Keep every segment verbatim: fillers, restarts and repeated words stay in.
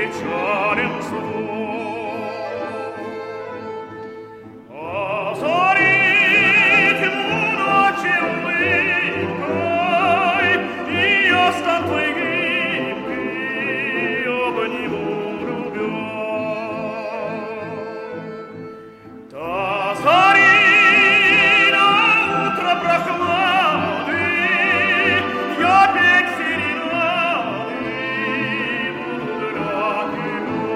печален вздох. Озарит ему ночи улыбкой, и я стану твоей гибкой, обниму любя. Та зарина утро прохлады, я петь серенады буду для тебя.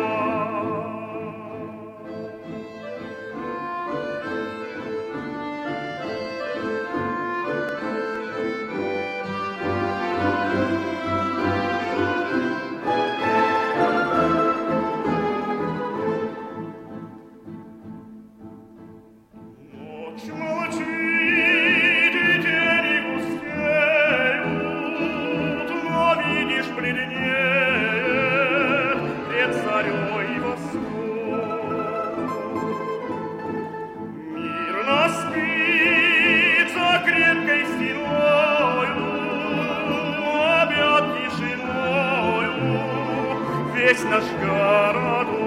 Ночь молчит, и тени густеют, но, видишь, бледнеет пред зарей восход. Мирно спит за крепкой стеною, объят тишиною весь наш город.